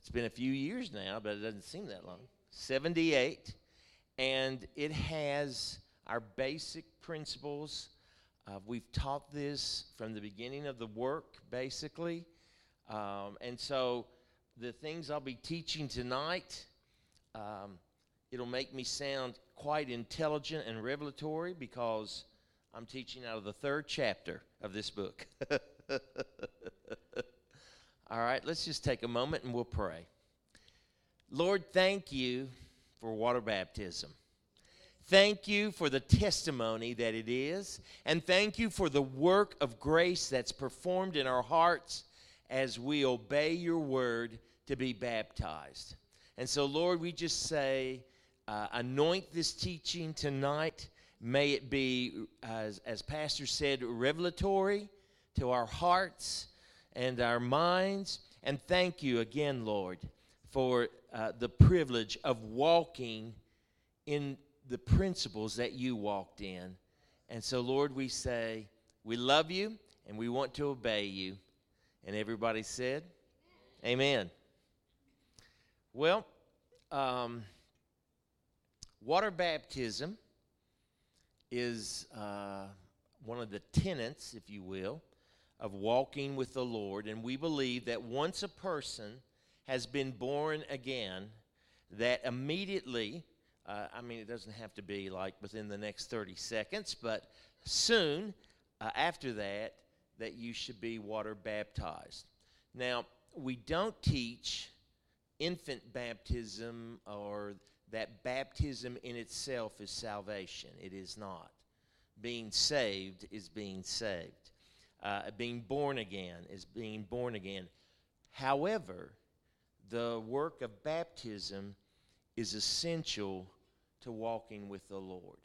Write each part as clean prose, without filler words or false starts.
it's been a few years now, but it doesn't seem that long. 78. And it has our basic principles. We've taught this from the beginning of the work, basically. And so the things I'll be teaching tonight, it'll make me sound quite intelligent and revelatory because I'm teaching out of the 3rd chapter of this book. All right, let's just take a moment and we'll pray. Lord, thank you for water baptism. Thank you for the testimony that it is, and thank you for the work of grace that's performed in our hearts as we obey your word to be baptized. And so, Lord, we just say, anoint this teaching tonight. May it be, as Pastor said, revelatory to our hearts and our minds. And thank you again, Lord, for the privilege of walking in the principles that you walked in. And so, Lord, we say, we love you and we want to obey you. And everybody said, amen. Well, water baptism is one of the tenets, if you will, of walking with the Lord. And we believe that once a person has been born again, that immediately, it doesn't have to be like within the next 30 seconds, but soon after that, that you should be water baptized. Now, we don't teach infant baptism or that baptism in itself is salvation. It is not. Being saved is being saved. Being born again is being born again. However, the work of baptism is essential to walking with the Lord.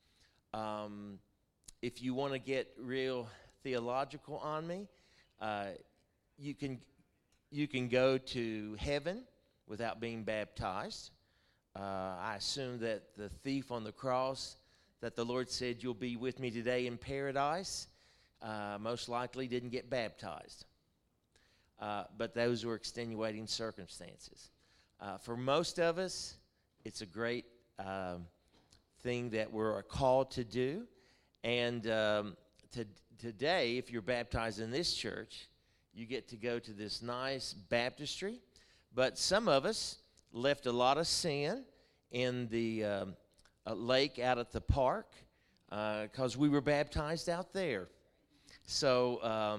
If you want to get real theological on me, you can go to heaven without being baptized. I assume that the thief on the cross, that the Lord said, you'll be with me today in paradise, most likely didn't get baptized. But those were extenuating circumstances. For most of us, it's a great thing that we're called to do. And today, if you're baptized in this church, you get to go to this nice baptistry. But some of us left a lot of sin in the lake out at the park because we were baptized out there. So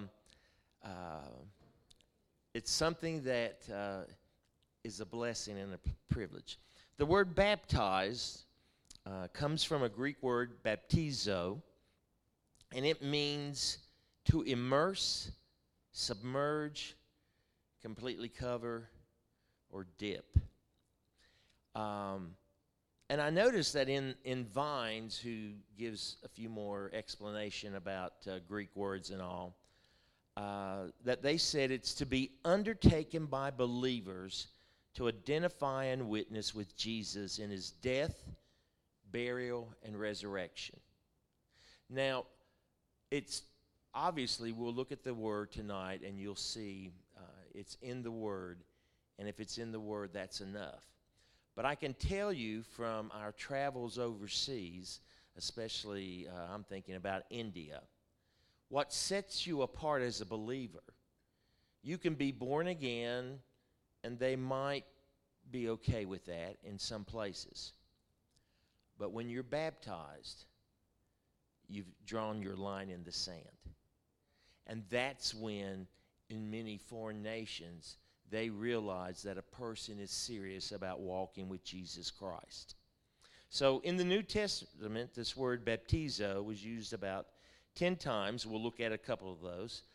it's something that is a blessing and a privilege. The word baptized comes from a Greek word, baptizo, and it means to immerse, submerge, completely cover, or dip. And I noticed that in Vines, who gives a few more explanation about Greek words and all, that they said it's to be undertaken by believers to identify and witness with Jesus in his death, burial, and resurrection. Now, it's obviously, we'll look at the word tonight and you'll see it's in the word. And if it's in the word, that's enough. But I can tell you from our travels overseas, especially I'm thinking about India, what sets you apart as a believer. You can be born again, and they might be okay with that in some places. But when you're baptized, you've drawn your line in the sand. And that's when, in many foreign nations, they realize that a person is serious about walking with Jesus Christ. So in the New Testament, this word baptizo was used about 10 times. We'll look at a couple of those.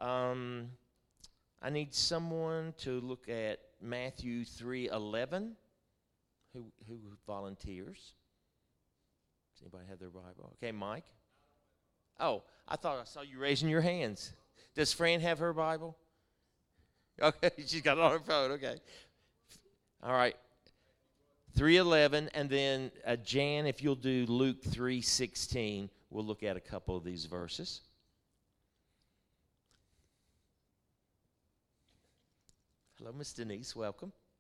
I need someone to look at Matthew 3:11. Who volunteers? Does anybody have their Bible? Okay, Mike. Oh, I thought I saw you raising your hands. Does Fran have her Bible? Okay, she's got it on her phone. Okay. All right. 3:11, and then Jan, if you'll do Luke 3:16, we'll look at a couple of these verses. Hello, Miss Denise. Welcome.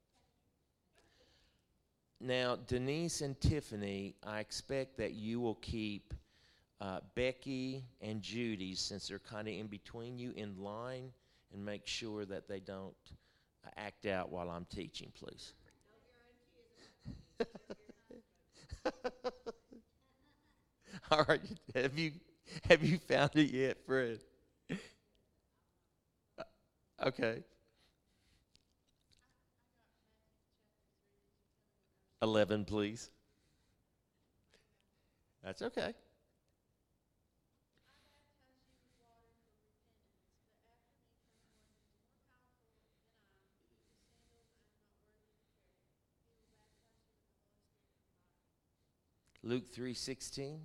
Now, Denise and Tiffany, I expect that you will keep Becky and Judy, since they're kind of in between you, in line, and make sure that they don't act out while I'm teaching, please. All right, have you found it yet, Fred? Okay. 11, please. That's okay. Luke 3:16.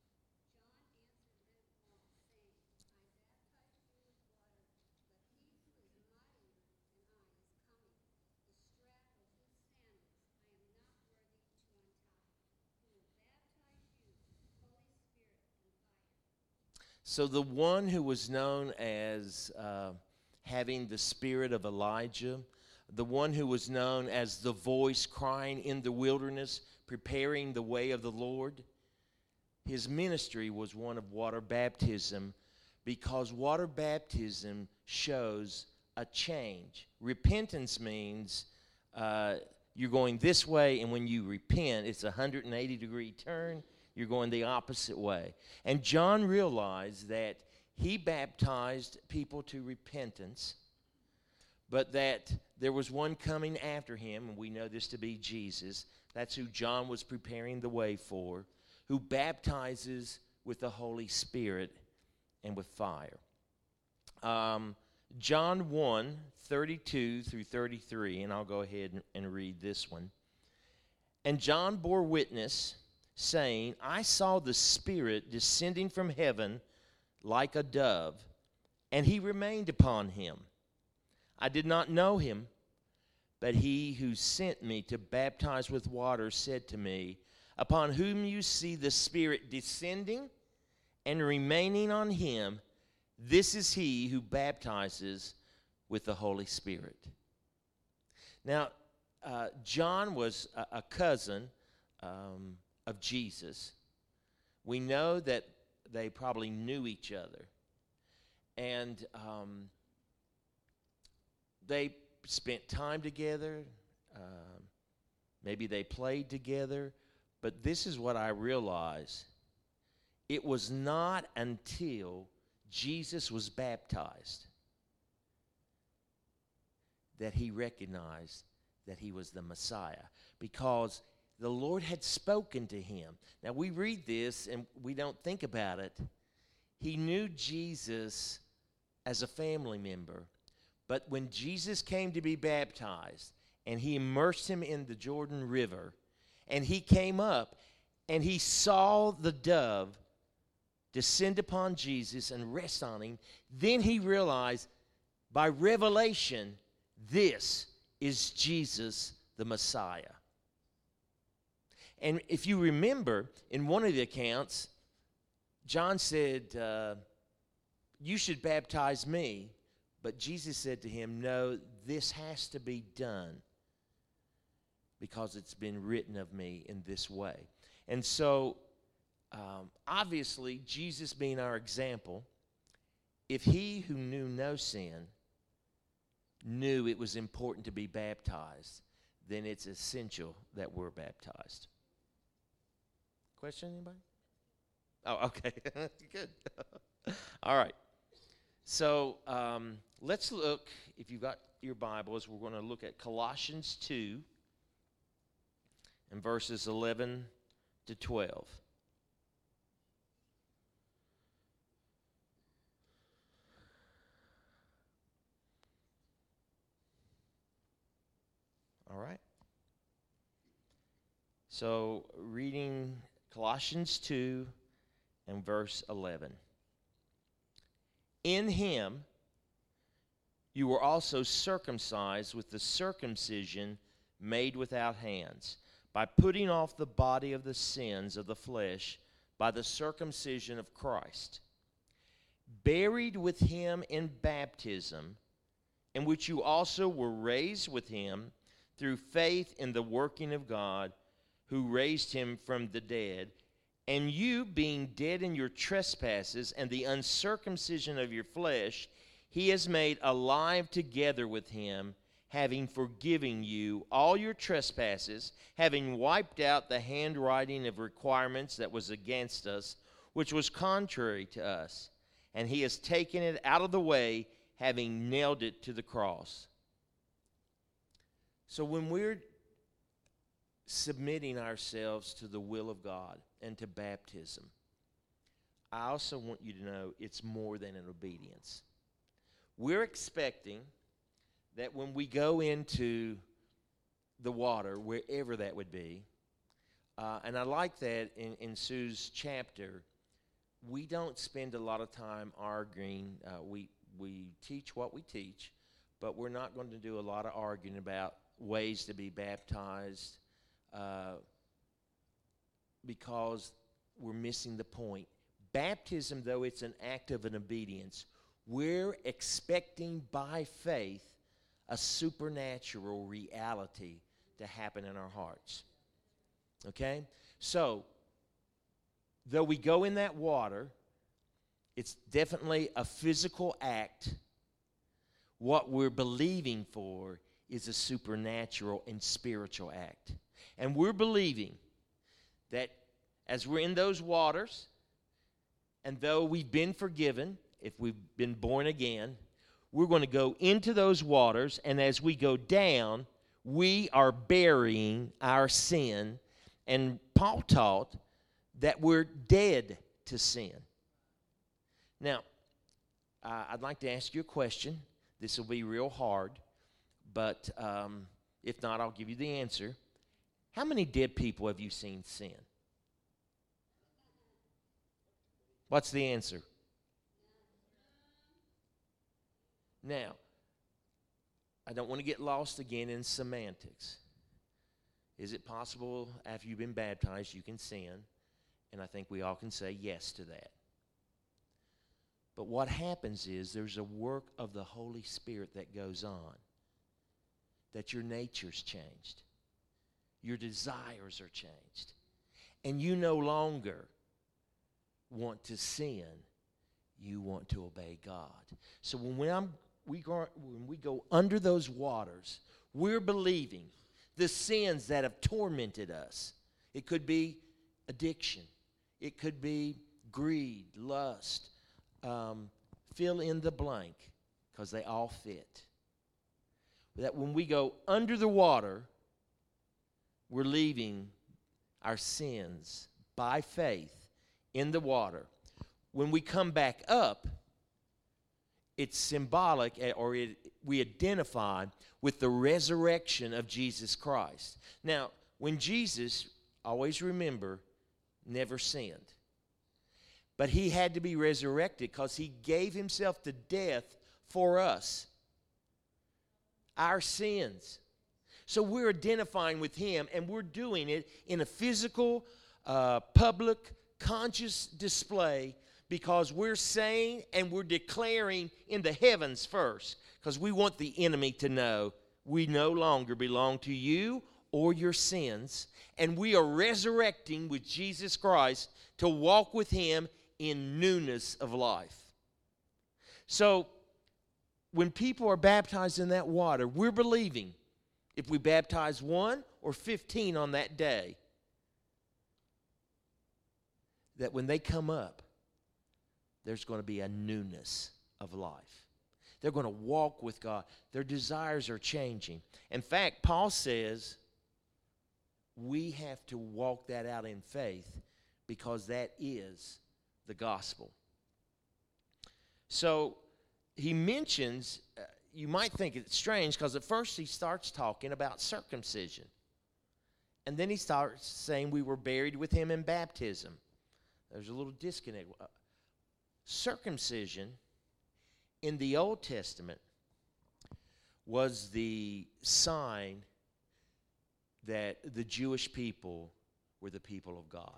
So the one who was known as having the spirit of Elijah, the one who was known as the voice crying in the wilderness, preparing the way of the Lord, his ministry was one of water baptism, because water baptism shows a change. Repentance means you're going this way, and when you repent, it's a 180-degree turn. You're going the opposite way. And John realized that he baptized people to repentance, but that there was one coming after him, and we know this to be Jesus. That's who John was preparing the way for, who baptizes with the Holy Spirit and with fire. John 1:32 through 33, and I'll go ahead and read this one. And John bore witness, saying, I saw the Spirit descending from heaven like a dove, and he remained upon him. I did not know him, but he who sent me to baptize with water said to me, upon whom you see the Spirit descending and remaining on him, this is he who baptizes with the Holy Spirit. Now, John was a cousin of Jesus. We know that they probably knew each other. And they spent time together. Maybe they played together. But this is what I realized. It was not until Jesus was baptized that he recognized that he was the Messiah, because the Lord had spoken to him. Now, we read this and we don't think about it. He knew Jesus as a family member, but when Jesus came to be baptized and he immersed him in the Jordan River, and he came up and he saw the dove descend upon Jesus and rest on him, then he realized by revelation, this is Jesus the Messiah. And if you remember, in one of the accounts, John said, you should baptize me. But Jesus said to him, no, this has to be done because it's been written of me in this way. And so, obviously, Jesus being our example, if he who knew no sin knew it was important to be baptized, then it's essential that we're baptized. Question, anybody? Oh, okay. Good. All right. So let's look, if you've got your Bibles, we're going to look at Colossians 2 and verses 11 to 12. All right. So reading Colossians 2 and verse 11. In him you were also circumcised with the circumcision made without hands, by putting off the body of the sins of the flesh by the circumcision of Christ, buried with him in baptism, in which you also were raised with him through faith in the working of God, who raised him from the dead, and you, being dead in your trespasses and the uncircumcision of your flesh, he has made alive together with him, having forgiven you all your trespasses, having wiped out the handwriting of requirements that was against us, which was contrary to us. And he has taken it out of the way, having nailed it to the cross. So when we're submitting ourselves to the will of God and to baptism, I also want you to know it's more than an obedience. We're expecting that when we go into the water, wherever that would be, and I like that in Sue's chapter, we don't spend a lot of time arguing. We teach what we teach, but we're not going to do a lot of arguing about ways to be baptized because we're missing the point. Baptism, though it's an act of an obedience, we're expecting by faith a supernatural reality to happen in our hearts. Okay? So, though we go in that water, it's definitely a physical act. What we're believing for is a supernatural and spiritual act. And we're believing that as we're in those waters, and though we've been forgiven, if we've been born again, we're going to go into those waters, and as we go down, we are burying our sin. And Paul taught that we're dead to sin. Now, I'd like to ask you a question. This will be real hard, but if not, I'll give you the answer. How many dead people have you seen sin? What's the answer? Now, I don't want to get lost again in semantics. Is it possible after you've been baptized you can sin? And I think we all can say yes to that. But what happens is there's a work of the Holy Spirit that goes on, that your nature's changed. Your desires are changed. And you no longer want to sin. You want to obey God. So when we go under those waters, we're believing the sins that have tormented us. It could be addiction. It could be greed, lust. Fill in the blank, because they all fit. That when we go under the water, we're leaving our sins by faith in the water. When we come back up, it's symbolic, or we identify with the resurrection of Jesus Christ. Now, when Jesus, always remember, never sinned. But he had to be resurrected because he gave himself to death for us, our sins. So we're identifying with him, and we're doing it in a physical, public, conscious display, because we're saying and we're declaring in the heavens first, because we want the enemy to know we no longer belong to you or your sins, and we are resurrecting with Jesus Christ to walk with him in newness of life. So when people are baptized in that water, we're believing, if we baptize 1 or 15 on that day, that when they come up, there's going to be a newness of life. They're going to walk with God. Their desires are changing. In fact, Paul says we have to walk that out in faith, because that is the gospel. So he mentions, you might think it's strange, because at first he starts talking about circumcision. And then he starts saying we were buried with him in baptism. There's a little disconnect. Circumcision in the Old Testament was the sign that the Jewish people were the people of God.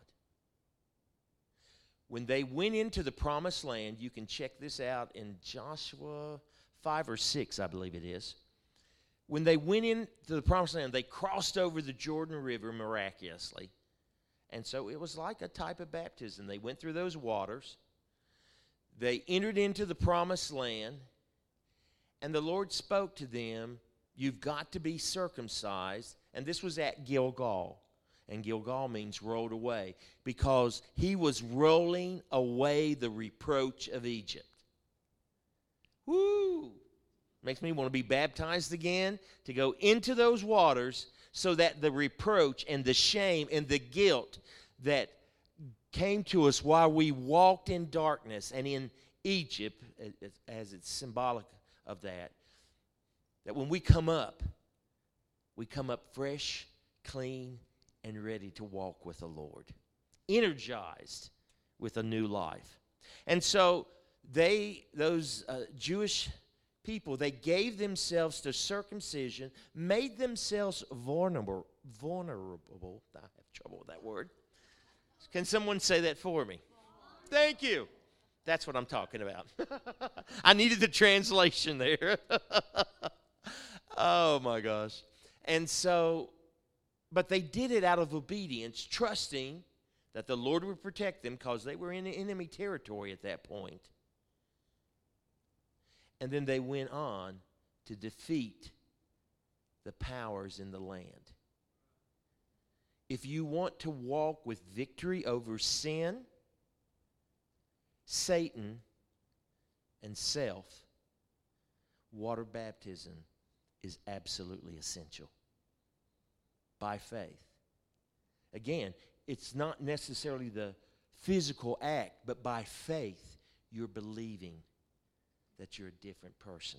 When they went into the promised land, you can check this out in Joshua 5 or 6, I believe it is. when they went into the Promised Land, they crossed over the Jordan River miraculously. And so it was like a type of baptism. They went through those waters. They entered into the Promised Land. And the Lord spoke to them, you've got to be circumcised. And this was at Gilgal. And Gilgal means rolled away. Because he was rolling away the reproach of Egypt. Woo! Makes me want to be baptized again, to go into those waters so that the reproach and the shame and the guilt that came to us while we walked in darkness and in Egypt, as it's symbolic of that when we come up fresh, clean, and ready to walk with the Lord, energized with a new life. And so those Jewish people, they gave themselves to circumcision, made themselves vulnerable. I have trouble with that word. Can someone say that for me? Thank you. That's what I'm talking about. I needed the translation there. Oh, my gosh. And so, but they did it out of obedience, trusting that the Lord would protect them because they were in enemy territory at that point. And then they went on to defeat the powers in the land. If you want to walk with victory over sin, Satan, and self, water baptism is absolutely essential. By faith. Again, it's not necessarily the physical act, but by faith, you're believing that you're a different person.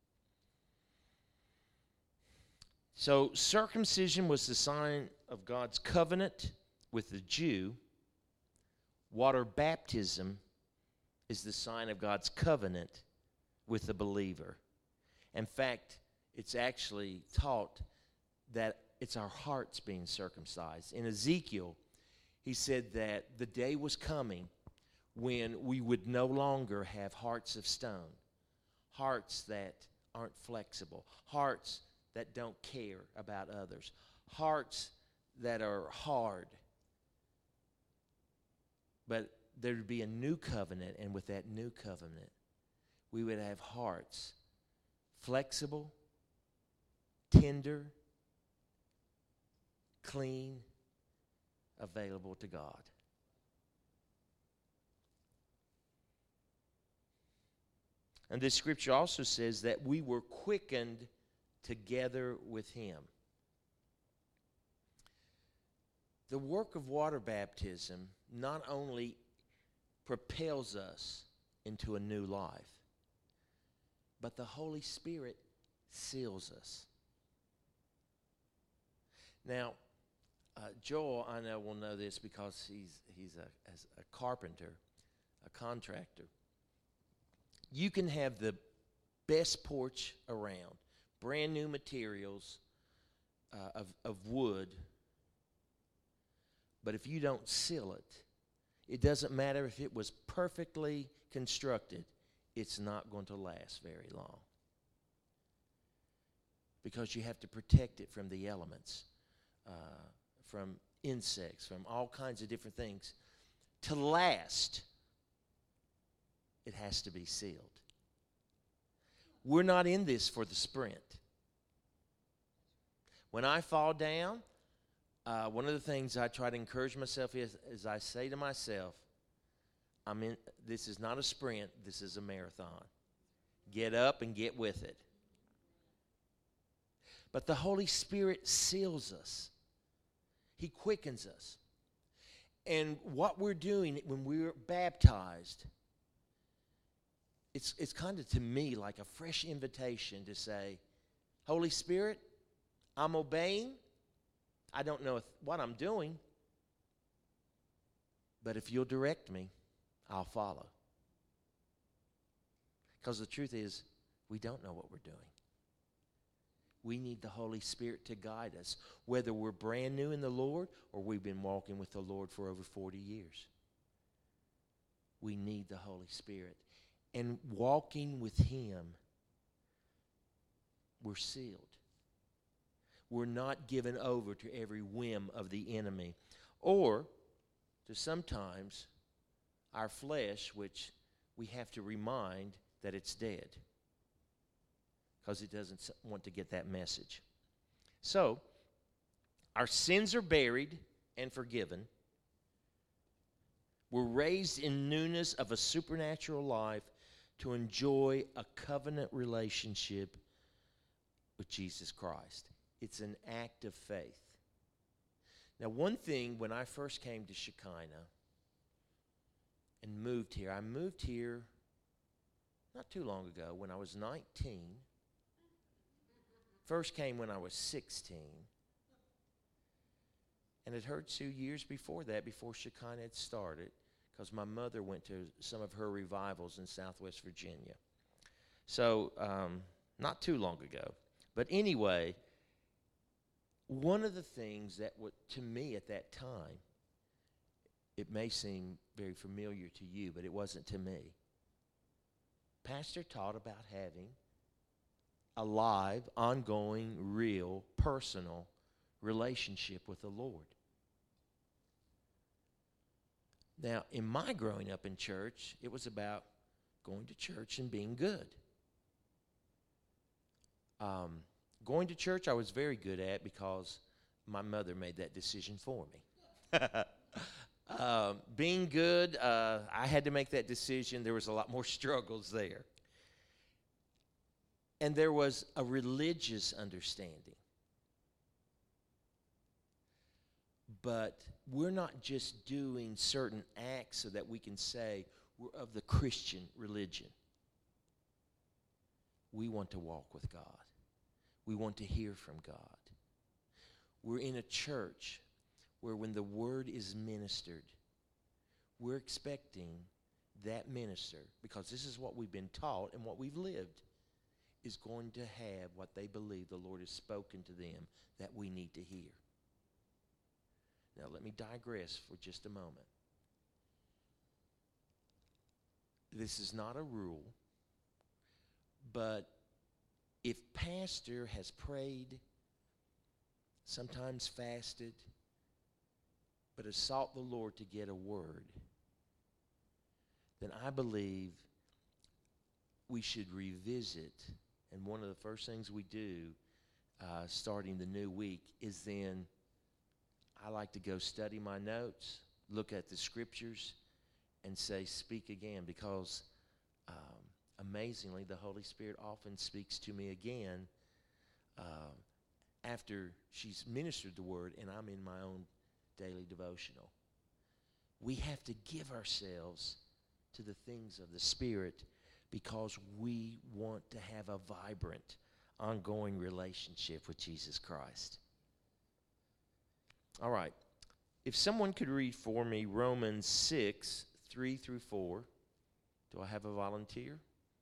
So circumcision was the sign of God's covenant with the Jew. Water baptism is the sign of God's covenant with the believer. In fact, it's actually taught that it's our hearts being circumcised. In Ezekiel, he said that the day was coming when we would no longer have hearts of stone. Hearts that aren't flexible. Hearts that don't care about others. Hearts that are hard. But there would be a new covenant, and with that new covenant, we would have hearts flexible, tender, clean, available to God. And this scripture also says that we were quickened together with him. The work of water baptism not only propels us into a new life, but the Holy Spirit seals us. Now, Joel, I know, will know this because he's a carpenter, a contractor. You can have the best porch around, brand new materials of wood, but if you don't seal it, it doesn't matter if it was perfectly constructed, it's not going to last very long. Because you have to protect it from the elements, from insects, from all kinds of different things. To last, it has to be sealed. We're not in this for the sprint. When I fall down, one of the things I try to encourage myself is I say to myself, this is not a sprint, this is a marathon. Get up and get with it. But the Holy Spirit seals us. He quickens us. And what we're doing when we're baptized, it's kind of, to me, like a fresh invitation to say, Holy Spirit, I'm obeying. I don't know what I'm doing, but if you'll direct me, I'll follow. Because the truth is, we don't know what we're doing. We need the Holy Spirit to guide us, whether we're brand new in the Lord or we've been walking with the Lord for over 40 years. We need the Holy Spirit. And walking with Him, we're sealed. We're not given over to every whim of the enemy, or to sometimes our flesh, which we have to remind that it's dead because it doesn't want to get that message. So, our sins are buried and forgiven. We're raised in newness of a supernatural life to enjoy a covenant relationship with Jesus Christ. It's an act of faith. Now, one thing, when I first came to Shekinah and moved here, I moved here not too long ago when I was 19. First came when I was 16. And it heard 2 years before that, before Shekinah had started, because my mother went to some of her revivals in Southwest Virginia. So, not too long ago. But anyway, one of the things that, to me at that time, it may seem very familiar to you, but it wasn't to me. Pastor taught about having a live, ongoing, real, personal relationship with the Lord. Now, in my growing up in church, it was about going to church and being good. Going to church I was very good at because my mother made that decision for me. Being good, I had to make that decision. There was a lot more struggles there. And there was a religious understanding. But we're not just doing certain acts so that we can say we're of the Christian religion. We want to walk with God. We want to hear from God. We're in a church where when the word is ministered, we're expecting that minister, because this is what we've been taught and what we've lived, is going to have what they believe the Lord has spoken to them that we need to hear. Now, let me digress for just a moment. This is not a rule, but if pastor has prayed, sometimes fasted, but has sought the Lord to get a word, then I believe we should revisit. And one of the first things we do starting the new week is then I like to go study my notes, look at the scriptures, and say, speak again, because amazingly, the Holy Spirit often speaks to me again after she's ministered the word and I'm in my own daily devotional. We have to give ourselves to the things of the Spirit because we want to have a vibrant, ongoing relationship with Jesus Christ. All right. If someone could read for me Romans 6, 3 through 4. Do I have a volunteer?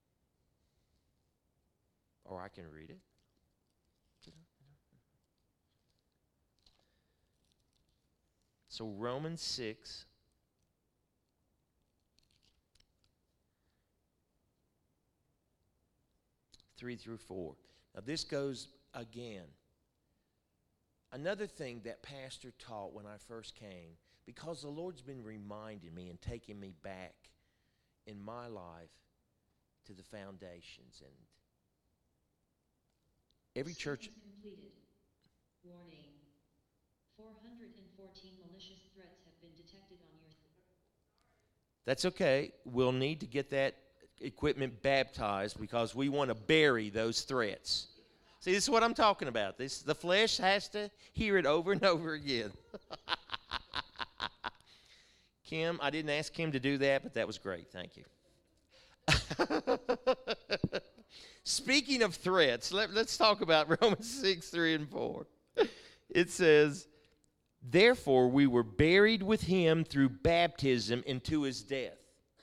Or I can read it. So Romans 6, 3 through 4. Now this goes again. Another thing that Pastor taught when I first came, because the Lord's been reminding me and taking me back in my life to the foundations. And every church... Completed. Warning. 414 malicious threats have been detected on your... That's okay. We'll need to get that equipment baptized because we want to bury those threats. See, this is what I'm talking about. The flesh has to hear it over and over again. Kim, I didn't ask Kim to do that, but that was great. Thank you. Speaking of threats, let's talk about Romans 6, 3 and 4. It says, therefore we were buried with him through baptism into his death.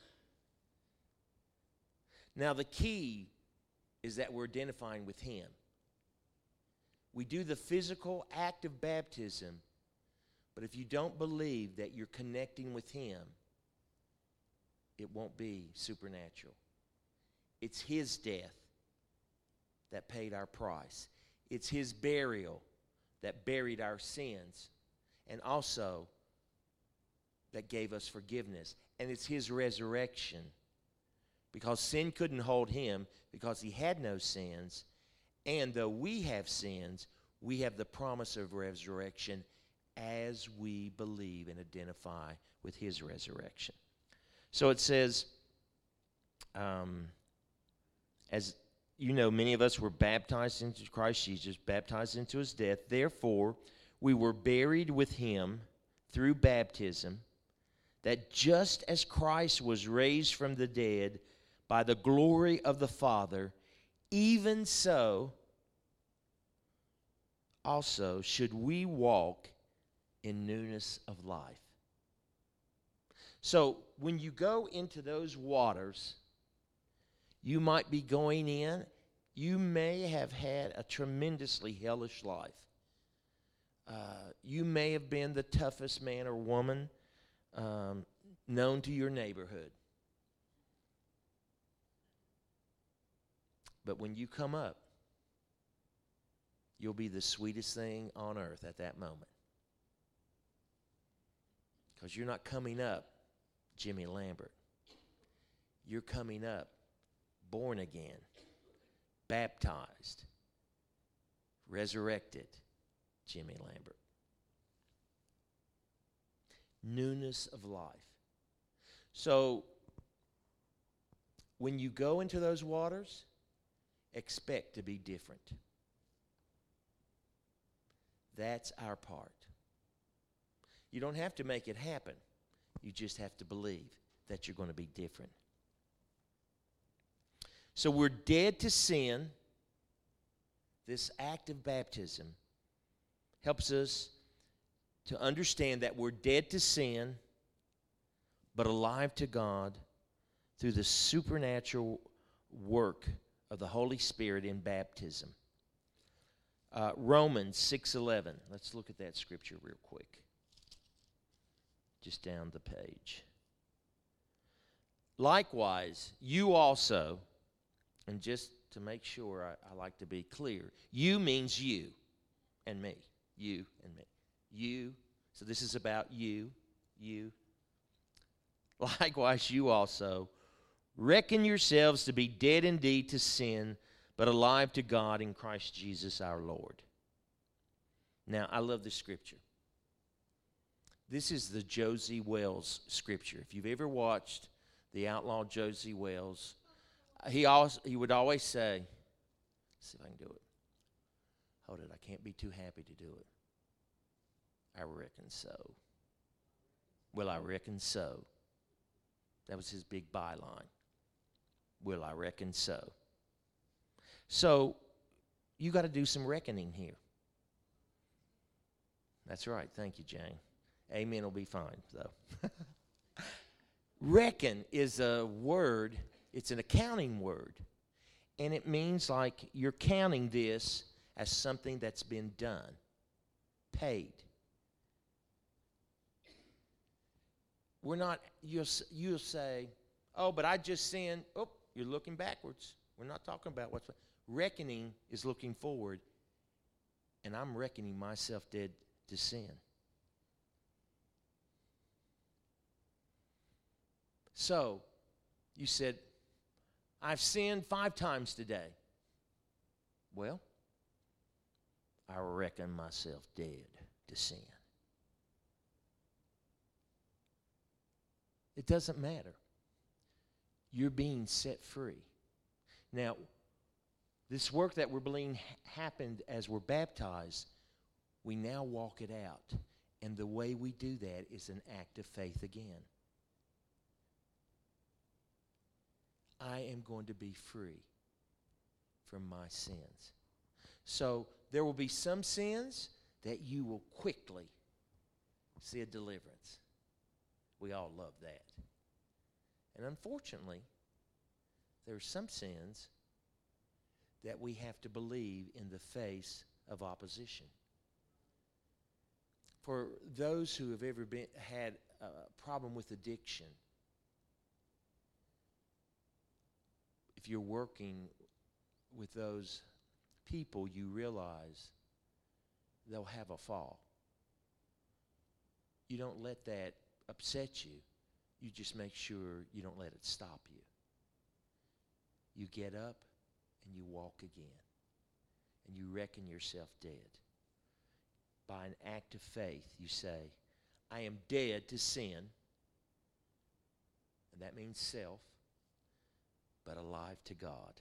Now the key is that we're identifying with him. We do the physical act of baptism, but if you don't believe that you're connecting with him, it won't be supernatural. It's his death that paid our price. It's his burial that buried our sins, and also that gave us forgiveness. And it's his resurrection. Because sin couldn't hold him because he had no sins. And though we have sins, we have the promise of resurrection as we believe and identify with his resurrection. So it says, as you know, many of us were baptized into Christ Jesus, baptized into his death. Therefore, we were buried with him through baptism, that just as Christ was raised from the dead by the glory of the Father, even so also should we walk in newness of life. So when you go into those waters, you might be going in. You may have had a tremendously hellish life. You may have been the toughest man or woman known to your neighborhood. But when you come up, you'll be the sweetest thing on earth at that moment. Because you're not coming up Jimmy Lambert. You're coming up born again, baptized, resurrected Jimmy Lambert. Newness of life. So, when you go into those waters, expect to be different. That's our part. You don't have to make it happen. You just have to believe that you're going to be different. So we're dead to sin. This act of baptism helps us to understand that we're dead to sin, but alive to God through the supernatural work of the Holy Spirit in baptism. Romans 6:11. Let's look at that scripture real quick. Just down the page. Likewise, you also, and just to make sure I like to be clear, you means you and me. You and me. You. So this is about you. You. Likewise, you also reckon yourselves to be dead indeed to sin, but alive to God in Christ Jesus our Lord. Now, I love this scripture. This is the Josie Wells scripture. If you've ever watched the outlaw Josie Wells, he would always say, let's see if I can do it. Hold it, I can't be too happy to do it. I reckon so. Well, I reckon so. That was his big byline. Well, I reckon so. So, you got to do some reckoning here. That's right. Thank you, Jane. Amen will be fine, though. Reckon is a word, it's an accounting word. And it means like you're counting this as something that's been done, paid. We're not, you'll say, oh, but I just sinned. Oh, you're looking backwards. We're not talking about what's, reckoning is looking forward. And I'm reckoning myself dead to sin. So, you said, I've sinned 5 times today. Well, I reckon myself dead to sin. It doesn't matter. You're being set free. Now, this work that we're believing happened as we're baptized, we now walk it out. And the way we do that is an act of faith again. I am going to be free from my sins. So there will be some sins that you will quickly see a deliverance. We all love that. And unfortunately, there are some sins that we have to believe in the face of opposition. For those who have ever had a problem with addiction, if you're working with those people, you realize they'll have a fall. You don't let that upset you. You just make sure you don't let it stop you. You get up and you walk again. And you reckon yourself dead. By an act of faith, you say, I am dead to sin. And that means self, but alive to God.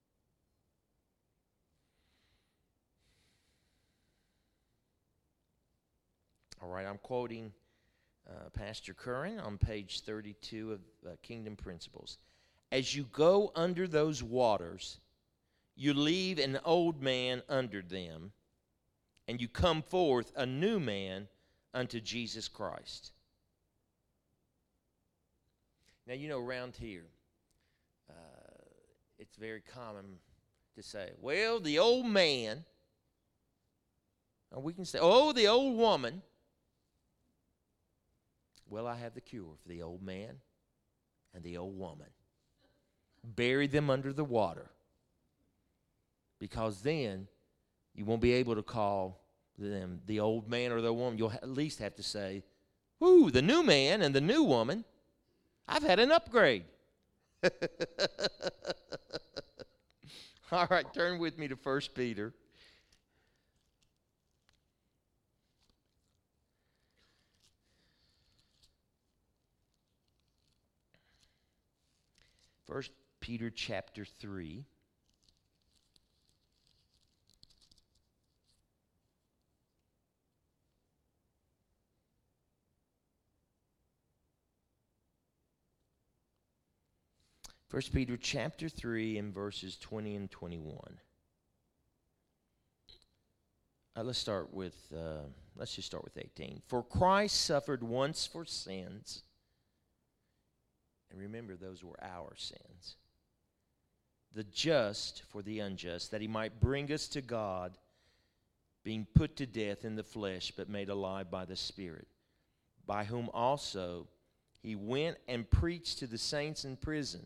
All right, I'm quoting Pastor Curran on page 32 of Kingdom Principles. As you go under those waters, you leave an old man under them, and you come forth a new man unto Jesus Christ. Now, you know, around here, it's very common to say, well, the old man, or we can say, oh, the old woman. Well, I have the cure for the old man and the old woman. Bury them under the water. Because then you won't be able to call them the old man or the woman. You'll at least have to say, whoo, the new man and the new woman. I've had an upgrade. All right, turn with me to 1 Peter. First Peter chapter 3. First Peter chapter 3 and verses 20 and 21. Let's just start with 18. For Christ suffered once for sins. And remember, those were our sins. The just for the unjust, that he might bring us to God, being put to death in the flesh, but made alive by the Spirit, by whom also he went and preached to the saints in prison.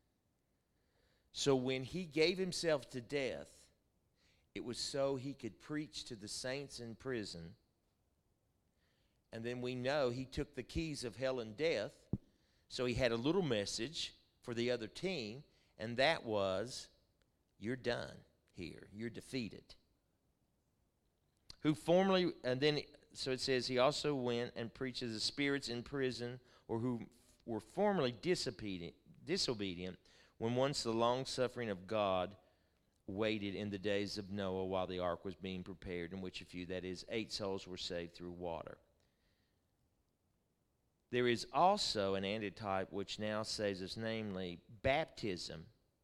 So when he gave himself to death, it was so he could preach to the saints in prison. And then we know he took the keys of hell and death. So he had a little message for the other team, and that was, you're done here. You're defeated. Who formerly, and then, so it says, he also went and preached to the spirits in prison, or who were formerly disobedient, when once the long-suffering of God waited in the days of Noah while the ark was being prepared, in which a few, that is, 8 souls, were saved through water. There is also an antitype which now saves us, namely baptism,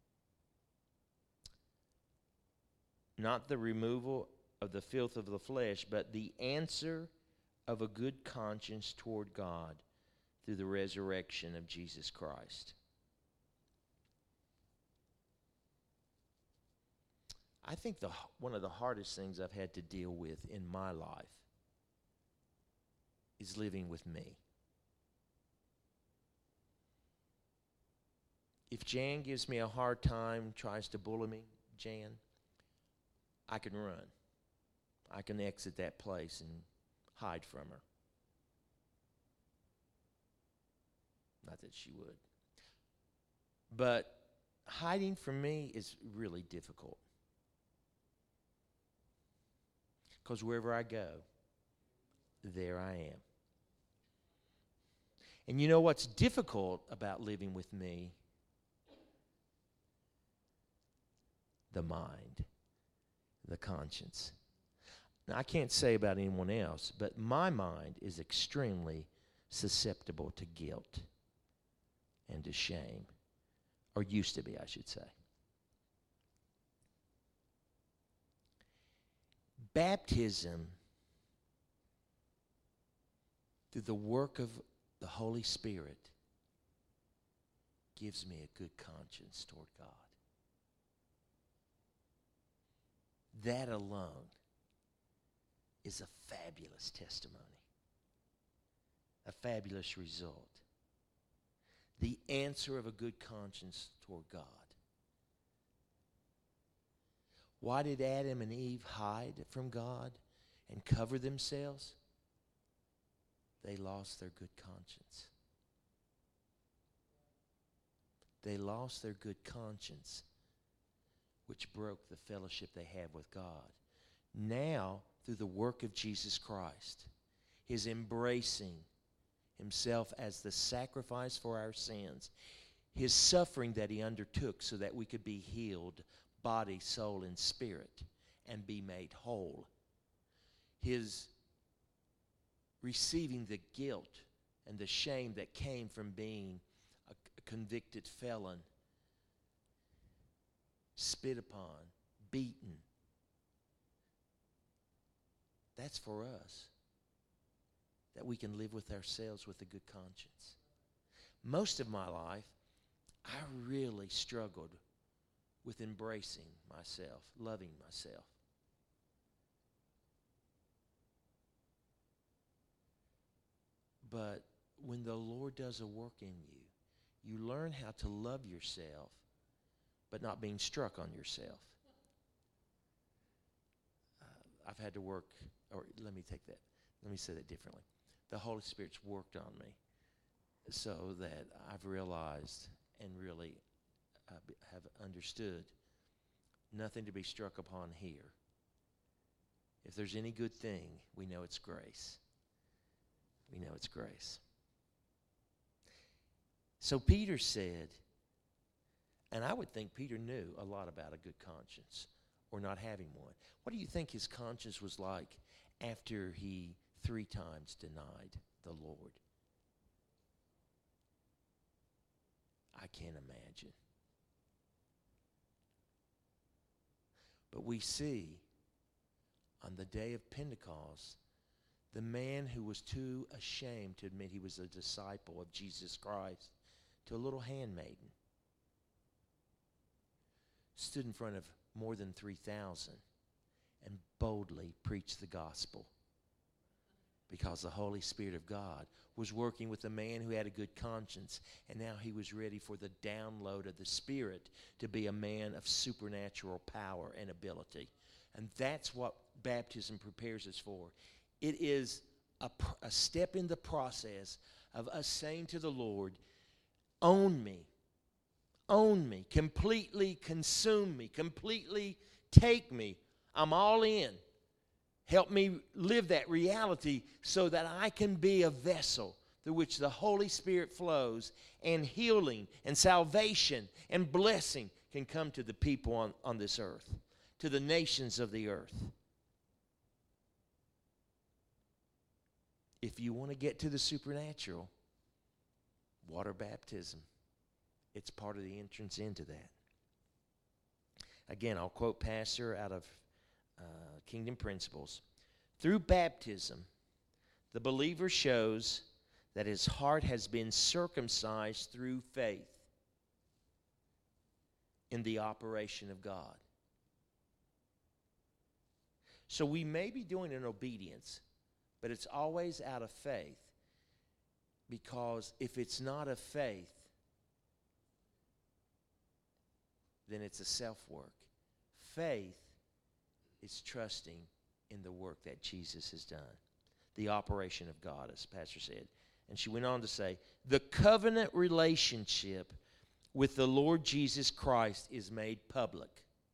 not the removal of the filth of the flesh, but the answer of a good conscience toward God through the resurrection of Jesus Christ. I think one of the hardest things I've had to deal with in my life is living with me. If Jan gives me a hard time, tries to bully me, Jan, I can run. I can exit that place and hide from her. Not that she would. But hiding from me is really difficult. Because wherever I go, there I am. And you know what's difficult about living with me? The mind, the conscience. Now, I can't say about anyone else, but my mind is extremely susceptible to guilt and to shame, or used to be, I should say. Baptism, through the work of the Holy Spirit, gives me a good conscience toward God. That alone is a fabulous testimony, a fabulous result. The answer of a good conscience toward God. Why did Adam and Eve hide from God and cover themselves, they lost their good conscience. They lost their good conscience, which broke the fellowship they have with God. Now, through the work of Jesus Christ, his embracing himself as the sacrifice for our sins, his suffering that he undertook so that we could be healed, body, soul, and spirit, and be made whole, his receiving the guilt and the shame that came from being a convicted felon, spit upon, beaten. That's for us, that we can live with ourselves with a good conscience. Most of my life, I really struggled with embracing myself, loving myself. But when the Lord does a work in you, you learn how to love yourself, but not being struck on yourself. I've had to work, or let me say that differently. The Holy Spirit's worked on me so that I've realized and really have understood nothing to be struck upon here. If there's any good thing, we know it's grace. We know it's grace. So Peter said, and I would think Peter knew a lot about a good conscience or not having one. What do you think his conscience was like after he 3 times denied the Lord? I can't imagine. But we see on the day of Pentecost, the man who was too ashamed to admit he was a disciple of Jesus Christ to a little handmaiden stood in front of more than 3,000 and boldly preached the gospel, because the Holy Spirit of God was working with a man who had a good conscience, and now he was ready for the download of the Spirit to be a man of supernatural power and ability. And that's what baptism prepares us for. It is a step in the process of us saying to the Lord, own me, completely consume me, completely take me. I'm all in. Help me live that reality so that I can be a vessel through which the Holy Spirit flows, and healing and salvation and blessing can come to the people on this earth, to the nations of the earth. If you want to get to the supernatural, water baptism, it's part of the entrance into that. Again, I'll quote Pastor out of Kingdom Principles. Through baptism, the believer shows that his heart has been circumcised through faith in the operation of God. So we may be doing an obedience, but it's always out of faith, because if it's not of faith, then it's a self-work. Faith is trusting in the work that Jesus has done, the operation of God, as Pastor said. And she went on to say, the covenant relationship with the Lord Jesus Christ is made public.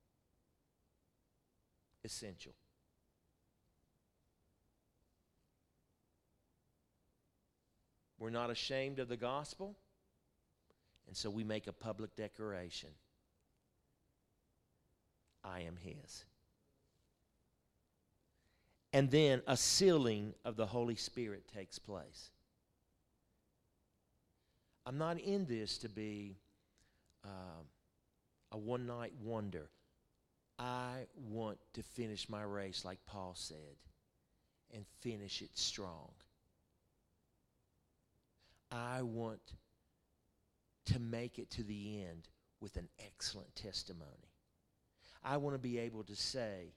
Essential. We're not ashamed of the gospel, and so we make a public declaration. I am his. And then a sealing of the Holy Spirit takes place. I'm not in this to be a one-night wonder. I want to finish my race, like Paul said, and finish it strong. I want to make it to the end with an excellent testimony. I want to be able to say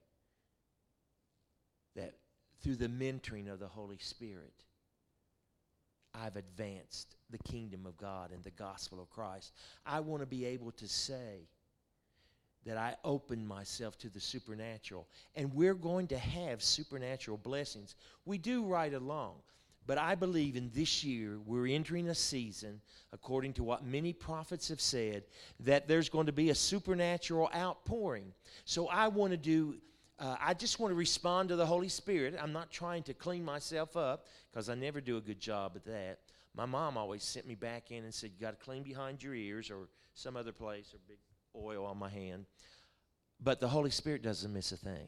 that through the mentoring of the Holy Spirit, I've advanced the kingdom of God and the gospel of Christ. I want to be able to say that I open myself to the supernatural. And we're going to have supernatural blessings. We do right along. But I believe in this year, we're entering a season, according to what many prophets have said, that there's going to be a supernatural outpouring. So I want to I just want to respond to the Holy Spirit. I'm not trying to clean myself up, because I never do a good job at that. My mom always sent me back in and said, you got to clean behind your ears or some other place, or big oil on my hand. But the Holy Spirit doesn't miss a thing.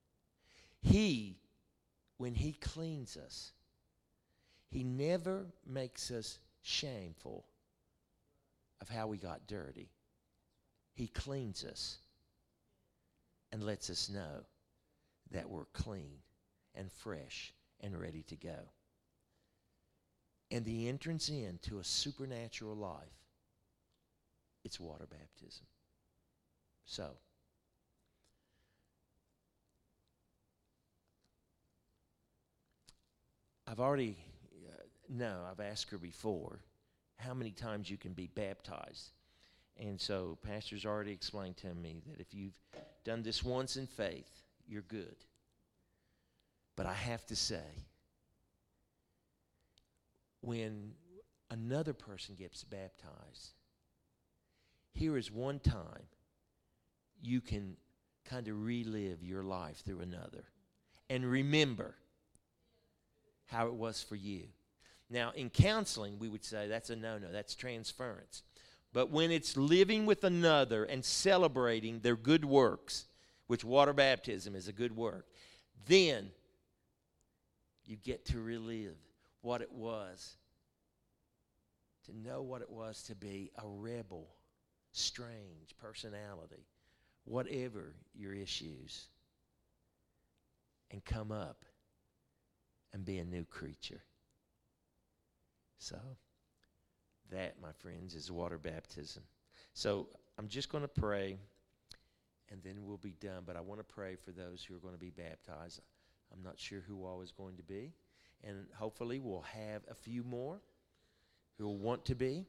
When He cleans us, He never makes us shameful of how we got dirty. He cleans us and lets us know that we're clean and fresh and ready to go. And the entrance into a supernatural life, it's water baptism. So, I've asked her before how many times you can be baptized. And so Pastor's already explained to me that if you've done this once in faith, you're good. But I have to say, when another person gets baptized, here is one time you can kind of relive your life through another and remember how it was for you. Now, in counseling, we would say that's a no-no. That's transference. But when it's living with another and celebrating their good works, which water baptism is a good work, then you get to relive what it was, to know what it was to be a rebel, strange personality, whatever your issues, and come up and be a new creature. So, that, my friends, is water baptism. So, I'm just going to pray, and then we'll be done. But I want to pray for those who are going to be baptized. I'm not sure who all is going to be. And hopefully we'll have a few more who will want to be.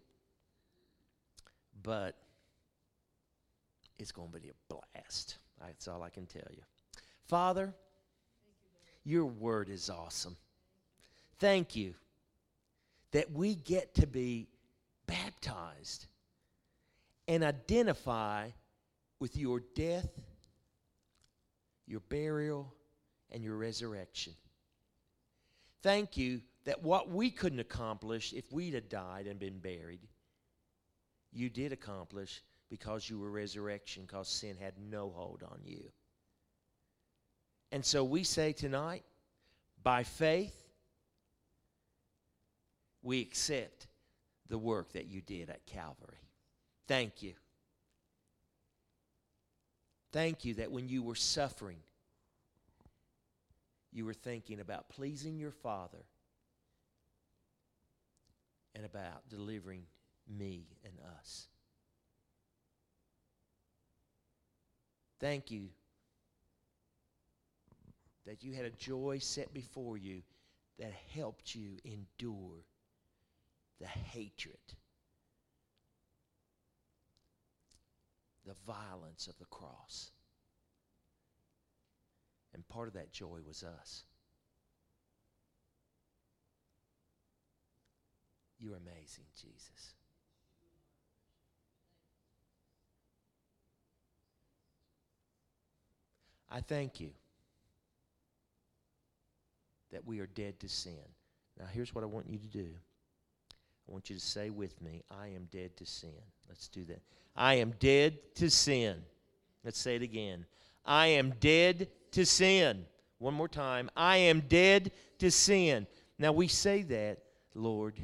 But it's going to be a blast. That's all I can tell you. Father, your word is awesome. Thank you that we get to be baptized and identify with your death, your burial, and your resurrection. Thank you that what we couldn't accomplish if we'd have died and been buried, you did accomplish because you were resurrection, because sin had no hold on you. And so we say tonight, by faith, we accept the work that you did at Calvary. Thank you. Thank you that when you were suffering, you were thinking about pleasing your Father and about delivering me and us. Thank you that you had a joy set before you that helped you endure the hatred, the violence of the cross. And part of that joy was us. You're amazing, Jesus. I thank you that we are dead to sin. Now, here's what I want you to do. I want you to say with me, I am dead to sin. Let's do that. I am dead to sin. Let's say it again. I am dead to sin. One more time. I am dead to sin. Now, we say that, Lord,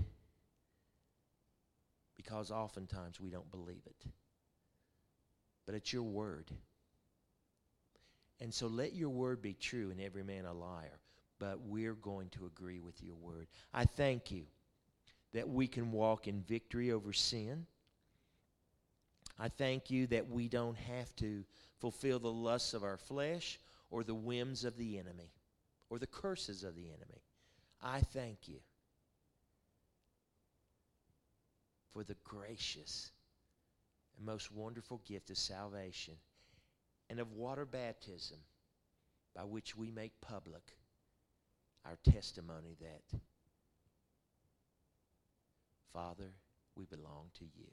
because oftentimes we don't believe it. But it's your word. And so let your word be true and every man a liar. But we're going to agree with your word. I thank you that we can walk in victory over sin. I thank you that we don't have to fulfill the lusts of our flesh or the whims of the enemy or the curses of the enemy. I thank you for the gracious and most wonderful gift of salvation and of water baptism, by which we make public our testimony that, Father, we belong to you.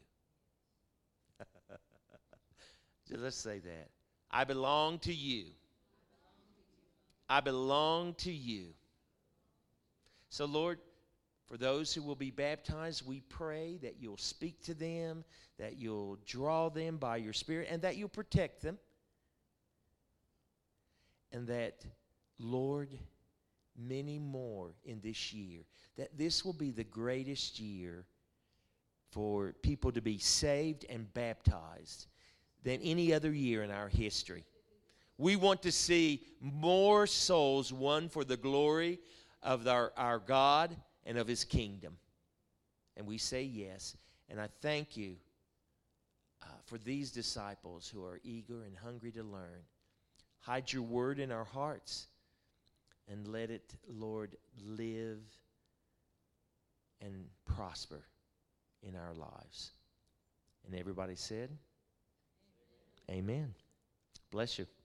So let's say that. I belong to you. I belong to you. So, Lord, for those who will be baptized, we pray that you'll speak to them, that you'll draw them by your Spirit, and that you'll protect them. And that, Lord, many more in this year, that this will be the greatest year for people to be saved and baptized than any other year in our history. We want to see more souls won for the glory of our God and of his kingdom. And we say yes. And I thank you for these disciples who are eager and hungry to learn. Hide your word in our hearts and let it, Lord, live and prosper in our lives. And everybody said, Amen. Bless you.